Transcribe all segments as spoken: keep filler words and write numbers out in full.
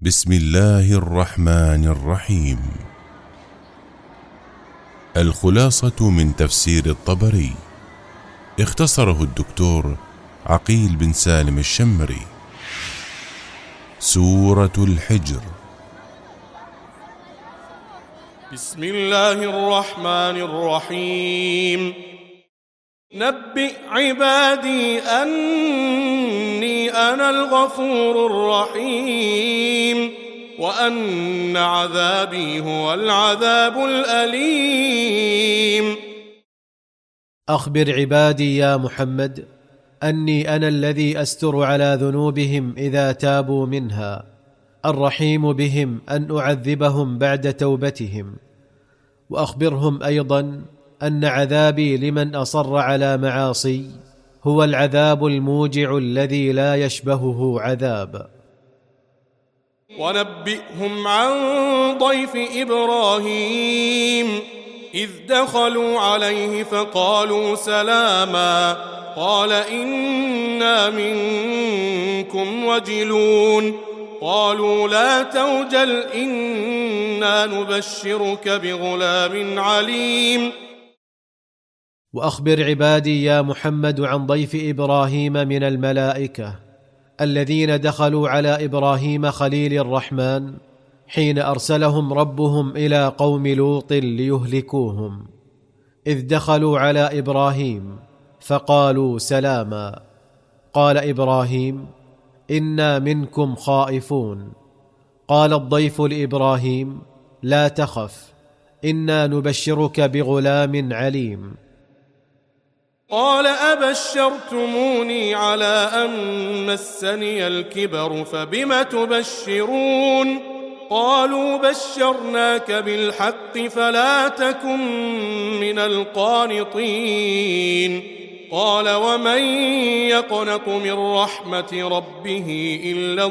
بسم الله الرحمن الرحيم. الخلاصة من تفسير الطبري، اختصره الدكتور عقيل بن سالم الشمري. سورة الحجر. بسم الله الرحمن الرحيم. نبئ عبادي أني أنا الغفور الرحيم وأن عذابي هو العذاب الأليم. أخبر عبادي يا محمد أني أنا الذي أستر على ذنوبهم إذا تابوا منها، الرحيم بهم أن أعذبهم بعد توبتهم. وأخبرهم أيضا أن عذابي لمن أصر على معاصي هو العذاب الموجع الذي لا يشبهه عذاب. ونبئهم عن ضيف إبراهيم إذ دخلوا عليه فقالوا سلاما قال إنا منكم وجلون قالوا لا توجل إنا نبشرك بغلام عليم. وأخبر عبادي يا محمد عن ضيف إبراهيم من الملائكة الذين دخلوا على إبراهيم خليل الرحمن حين أرسلهم ربهم إلى قوم لوط ليهلكوهم، إذ دخلوا على إبراهيم فقالوا سلاما قال إبراهيم إنا منكم خائفون. قال الضيف لإبراهيم لا تخف إنا نبشرك بغلام عليم. قال أبشرتموني على أن مسني الكبر فبم تبشرون قالوا بشرناك بالحق فلا تكن من القانطين. قال ومن يقنط من رحمة ربه إلا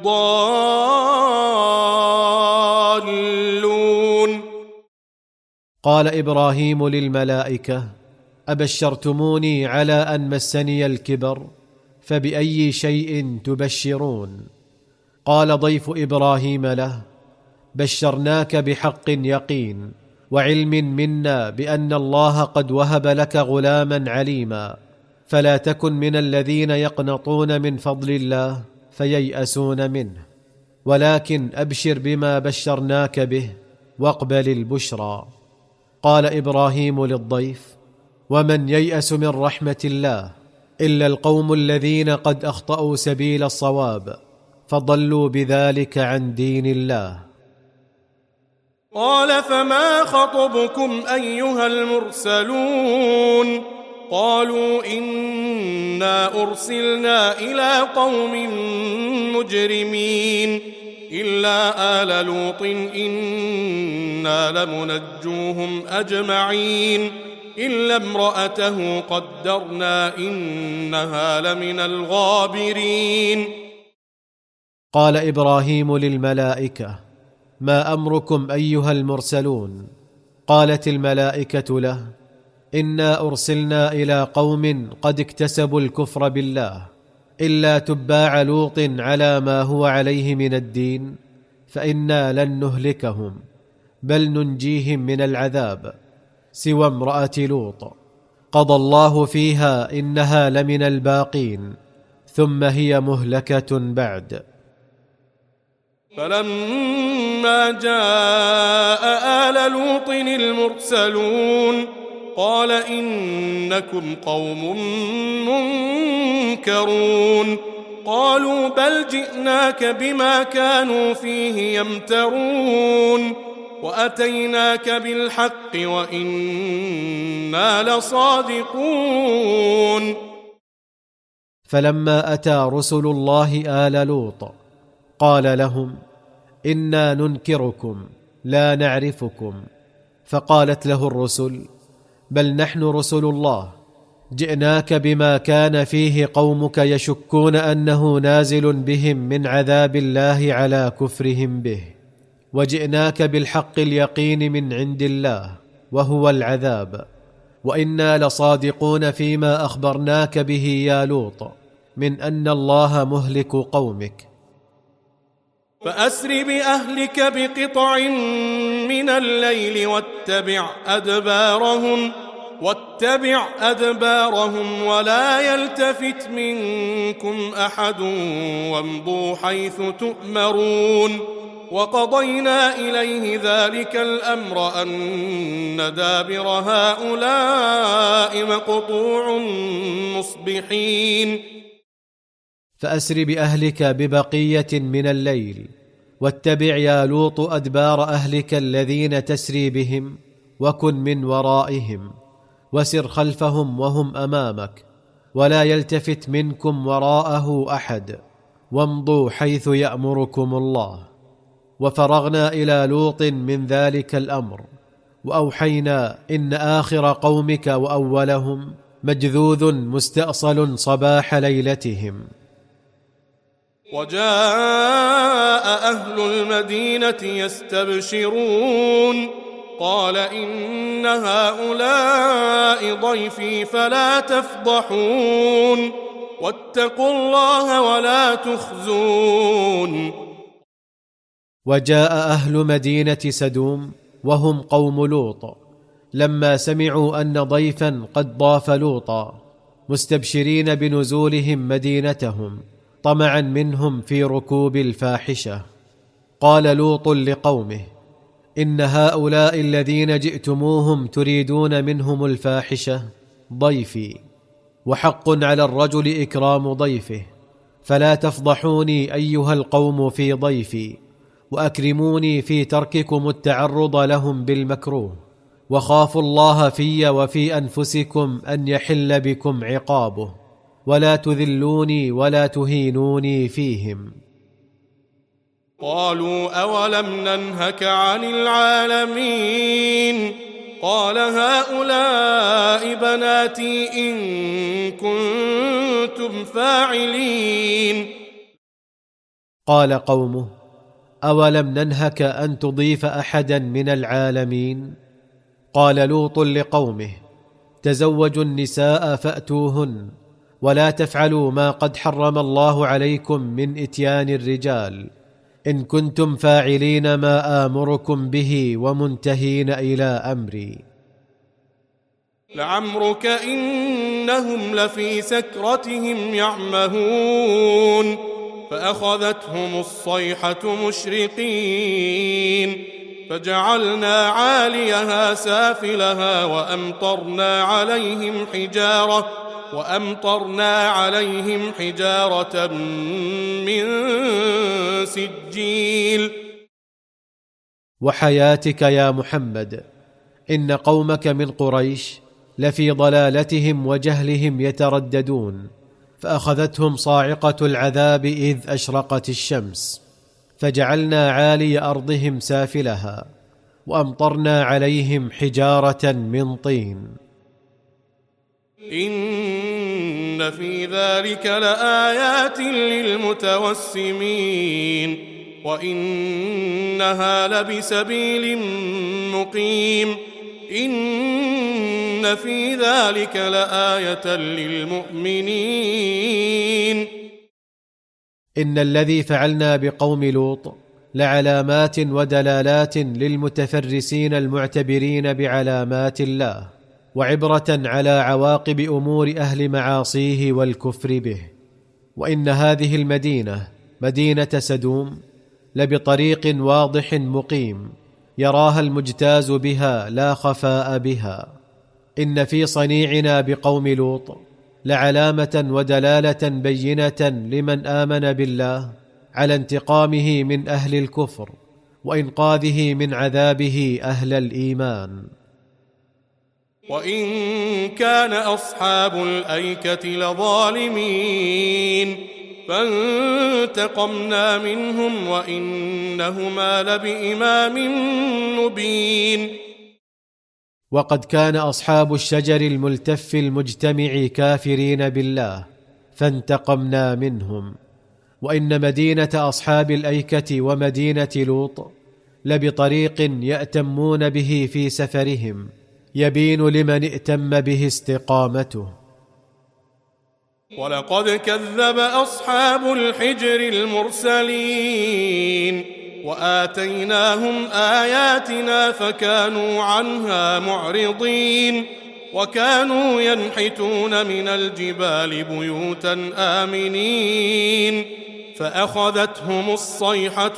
الضالون. قال إبراهيم للملائكة أبشرتموني على أن مسني الكبر فبأي شيء تبشرون؟ قال ضيف إبراهيم له بشرناك بحق يقين وعلم منا بأن الله قد وهب لك غلاما عليما، فلا تكن من الذين يقنطون من فضل الله فييأسون منه، ولكن أبشر بما بشرناك به واقبل البشرى. قال إبراهيم للضيف ومن ييأس من رحمة الله إلا القوم الذين قد أخطأوا سبيل الصواب فضلوا بذلك عن دين الله. قال فما خطبكم أيها المرسلون؟ قالوا إنا أرسلنا إلى قوم مجرمين إلا آل لوط إنا لمنجوهم أجمعين إلا امرأته قدرنا إنها لمن الغابرين. قال إبراهيم للملائكة ما أمركم أيها المرسلون؟ قالت الملائكة له إنا أرسلنا إلى قوم قد اكتسبوا الكفر بالله إلا تباع لوط على ما هو عليه من الدين فإنا لن نهلكهم بل ننجيهم من العذاب سوى امرأة لوط قضى الله فيها إنها لمن الباقين ثم هي مهلكة بعد. فلما جاء آل لوط المرسلون قال إنكم قوم منكرون قالوا بل جئناك بما كانوا فيه يمترون وأتيناك بالحق وإنا لصادقون. فلما أتى رسل الله آل لوط قال لهم إنا ننكركم لا نعرفكم. فقالت له الرسل بل نحن رسل الله جئناك بما كان فيه قومك يشكون أنه نازل بهم من عذاب الله على كفرهم به، وجئناك بالحق اليقين من عند الله وهو العذاب، وإنا لصادقون فيما أخبرناك به يا لوط من أن الله مهلك قومك. فأسر بأهلك بقطع من الليل واتبع أدبارهم واتبع أدبارهم ولا يلتفت منكم أحد وامضوا حيث تؤمرون وقضينا إليه ذلك الأمر أن دابر هؤلاء مقطوع مصبحين. فأسر بأهلك ببقية من الليل واتبع يا لوط أدبار أهلك الذين تسري بهم وكن من ورائهم وسر خلفهم وهم أمامك ولا يلتفت منكم وراءه أحد وامضوا حيث يأمركم الله. وفرغنا إلى لوط من ذلك الأمر وأوحينا إن آخر قومك وأولهم مجذوذ مستأصل صباح ليلتهم. وجاء أهل المدينة يستبشرون قال إن هؤلاء ضيفي فلا تفضحون واتقوا الله ولا تخزون. وجاء أهل مدينة سدوم وهم قوم لوط لما سمعوا أن ضيفا قد ضاف لوطا مستبشرين بنزولهم مدينتهم طمعا منهم في ركوب الفاحشة. قال لوط لقومه إن هؤلاء الذين جئتموهم تريدون منهم الفاحشة ضيفي وحق على الرجل إكرام ضيفه فلا تفضحوني أيها القوم في ضيفي وأكرموني في ترككم التعرض لهم بالمكروه وخافوا الله في وفي أنفسكم أن يحل بكم عقابه ولا تذلوني ولا تهينوني فيهم. قالوا أولم ننهك عن العالمين قال هؤلاء بناتي إن كنتم فاعلين. قال قومه أولم ننهك أن تضيف أحدا من العالمين؟ قال لوط لقومه تزوجوا النساء فأتوهن ولا تفعلوا ما قد حرم الله عليكم من إتيان الرجال إن كنتم فاعلين ما آمركم به ومنتهين إلى أمري. لعمرك إنهم لفي سكرتهم يعمهون فأخذتهم الصيحة مشرقين فجعلنا عاليها سافلها وأمطرنا عليهم حجارة وأمطرنا عليهم حجارة من سجيل. وحياتك يا محمد إن قومك من قريش لفي ضلالتهم وجهلهم يترددون فأخذتهم صاعقة العذاب إذ أشرقت الشمس فجعلنا عالي أرضهم سافلها وأمطرنا عليهم حجارة من طين. إن في ذلك لآيات للمتوسمين وإنها لبسبيل مقيم إن في ذلك لآية للمؤمنين. إن الذي فعلنا بقوم لوط لعلامات ودلالات للمتفرسين المعتبرين بعلامات الله وعبرة على عواقب أمور أهل معاصيه والكفر به. وإن هذه المدينة مدينة سدوم لبطريق واضح مقيم يراها المجتاز بها لا خفاء بها. إن في صنيعنا بقوم لوط لعلامة ودلالة بينة لمن آمن بالله على انتقامه من أهل الكفر وإنقاذه من عذابه أهل الإيمان. وإن كان أصحاب الأيكة لظالمين فانتقمنا منهم وإنهما لبإمام مبين. وقد كان أصحاب الشجر الملتف المجتمع كافرين بالله فانتقمنا منهم. وإن مدينة أصحاب الأيكة ومدينة لوط لبطريق يأتمون به في سفرهم يبين لمن ائتم به استقامته. ولقد كذب أصحاب الحجر المرسلين وآتيناهم آياتنا فكانوا عنها معرضين وكانوا ينحتون من الجبال بيوتا آمنين فأخذتهم الصيحة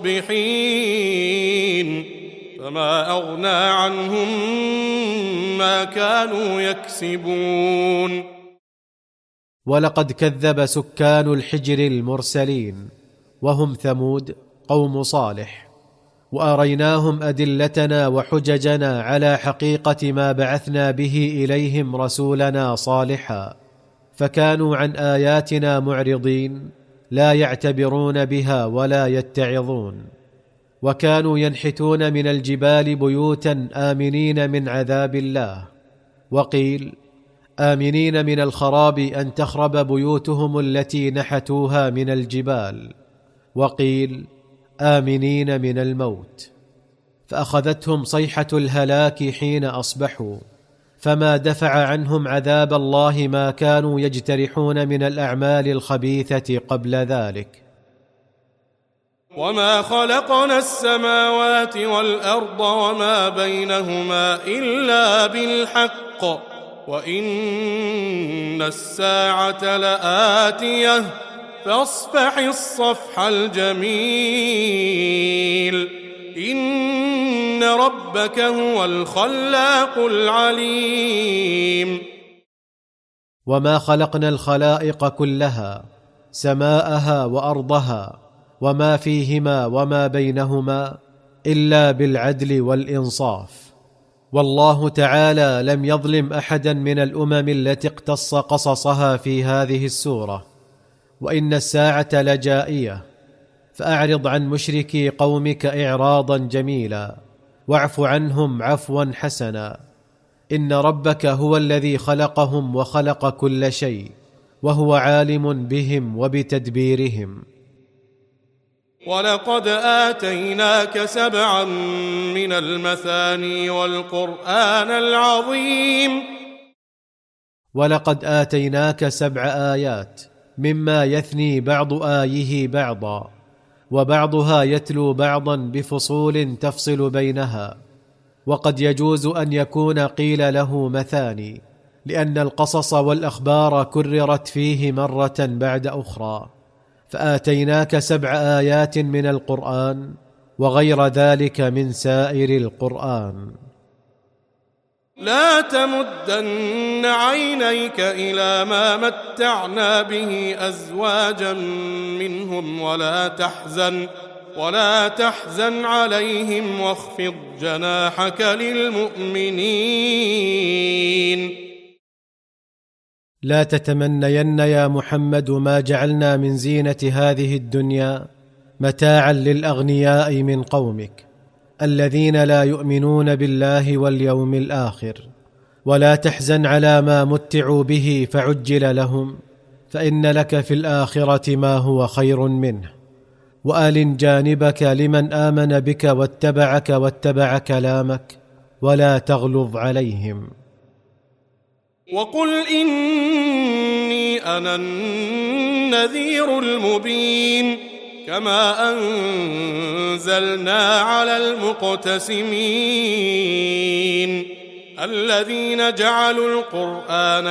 مصبحين فما أغنى عنهم ما كانوا يكسبون. ولقد كذب سكان الحجر المرسلين وهم ثمود قوم صالح، وأريناهم أدلتنا وحججنا على حقيقة ما بعثنا به إليهم رسولنا صالحا، فكانوا عن آياتنا معرضين لا يعتبرون بها ولا يتعظون، وكانوا ينحتون من الجبال بيوتا آمنين من عذاب الله، وقيل آمنين من الخراب أن تخرب بيوتهم التي نحتوها من الجبال، وقيل آمنين من الموت. فأخذتهم صيحة الهلاك حين أصبحوا، فما دفع عنهم عذاب الله ما كانوا يجترحون من الأعمال الخبيثة قبل ذلك. وما خلقنا السماوات والأرض وما بينهما إلا بالحق وإن الساعة لآتية فاصفح الصفح الجميل إن ربك هو الخلاق العليم. وما خلقنا الخلائق كلها سماءها وأرضها وما فيهما وما بينهما إلا بالعدل والإنصاف، والله تعالى لم يظلم أحدا من الأمم التي اقتص قصصها في هذه السورة. وإن الساعة لجائية، فأعرض عن مشركي قومك إعراضا جميلا واعف عنهم عفوا حسنا، إن ربك هو الذي خلقهم وخلق كل شيء وهو عالم بهم وبتدبيرهم. ولقد آتيناك سبعا من المثاني والقرآن العظيم. ولقد آتيناك سبع آيات مما يثني بعض آيه بعضا، وبعضها يتلو بعضا بفصول تفصل بينها، وقد يجوز أن يكون قيل له مثاني لأن القصص والأخبار كررت فيه مرة بعد أخرى. فآتيناك سبع آيات من القرآن وغير ذلك من سائر القرآن. لا تمدن عينيك إلى ما متعنا به أزواجا منهم ولا تحزن ولا تحزن عليهم واخفض جناحك للمؤمنين. لا تتمنين يا محمد ما جعلنا من زينة هذه الدنيا متاعا للأغنياء من قومك الذين لا يؤمنون بالله واليوم الآخر، ولا تحزن على ما متعوا به فعجل لهم، فإن لك في الآخرة ما هو خير منه، وآل جانبك لمن آمن بك واتبعك واتبع كلامك، ولا تغلظ عليهم. وقل إني أنا النذير المبين كما أنزلنا على المقتسمين الذين جعلوا القرآن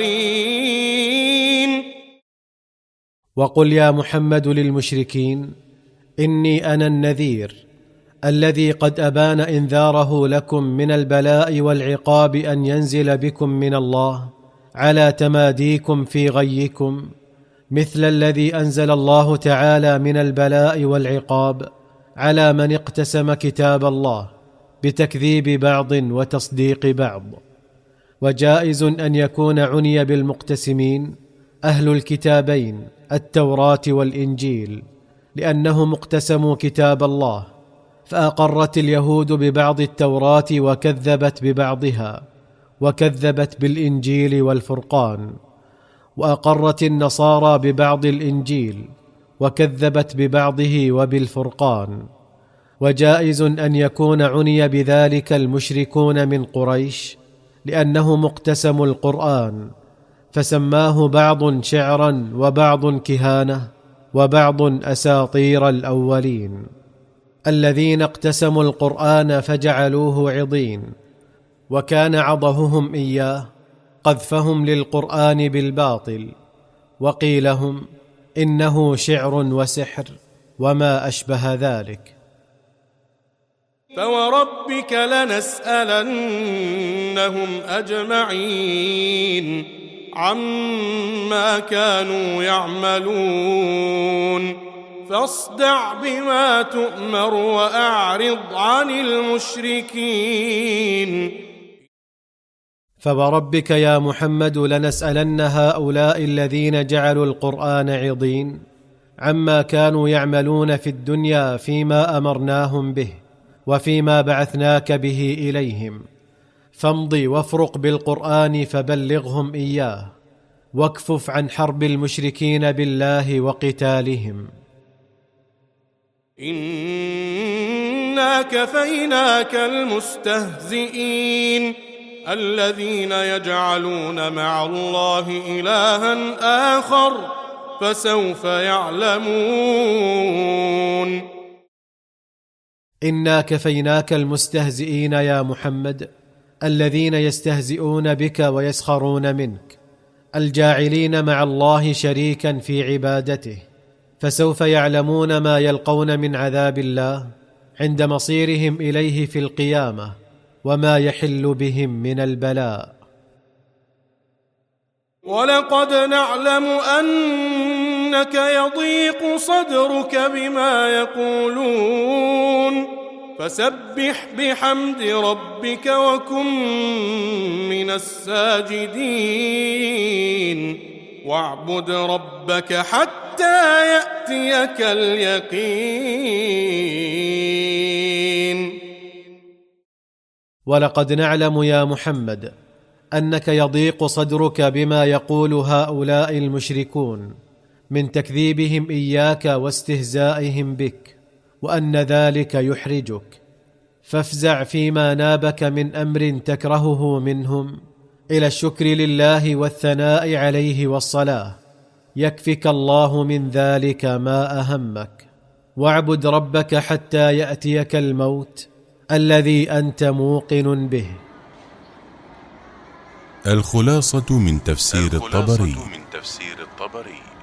عضين. وقل يا محمد للمشركين إني أنا النذير الذي قد أبان إنذاره لكم من البلاء والعقاب أن ينزل بكم من الله على تماديكم في غيكم، مثل الذي أنزل الله تعالى من البلاء والعقاب على من اقتسم كتاب الله بتكذيب بعض وتصديق بعض. وجائز أن يكون عني بالمقتسمين أهل الكتابين التوراة والإنجيل، لأنهم اقتسموا كتاب الله، فأقرت اليهود ببعض التوراة وكذبت ببعضها، وكذبت بالإنجيل والفرقان، وأقرت النصارى ببعض الإنجيل وكذبت ببعضه وبالفرقان. وجائز أن يكون عني بذلك المشركون من قريش، لأنهم اقتسموا القرآن، فسماه بعض شعرا وبعض كهانه وبعض اساطير الاولين. الذين اقتسموا القرآن فجعلوه عضين، وكان عضههم اياه قذفهم للقرآن بالباطل، وقيلهم انه شعر وسحر وما اشبه ذلك. فوربك لنسألنهم أجمعين عما كانوا يعملون فاصدع بما تؤمر وأعرض عن المشركين. فوربك يا محمد لنسألن هؤلاء الذين جعلوا القرآن عضين عما كانوا يعملون في الدنيا فيما أمرناهم به وفيما بعثناك به إليهم، فامض وافرق بالقرآن فبلغهم إياه، واكفف عن حرب المشركين بالله وقتالهم. إنا كفيناك المستهزئين الذين يجعلون مع الله إلها آخر فسوف يعلمون. إنا كفيناك المستهزئين يا محمد الذين يستهزئون بك ويسخرون منك، الجاعلين مع الله شريكا في عبادته، فسوف يعلمون ما يلقون من عذاب الله عند مصيرهم إليه في القيامة وما يحل بهم من البلاء. ولقد نعلم أنك يضيق صدرك بما يقولون فسبح بحمد ربك وكن من الساجدين واعبد ربك حتى يأتيك اليقين. ولقد نعلم يا محمد أنك يضيق صدرك بما يقول هؤلاء المشركون من تكذيبهم إياك واستهزائهم بك، وأن ذلك يحرجك، فافزع فيما نابك من أمر تكرهه منهم إلى الشكر لله والثناء عليه والصلاة، يكفك الله من ذلك ما أهمك، واعبد ربك حتى يأتيك الموت الذي أنت موقن به. الخلاصة من تفسير الخلاصة الطبري. من تفسير الطبري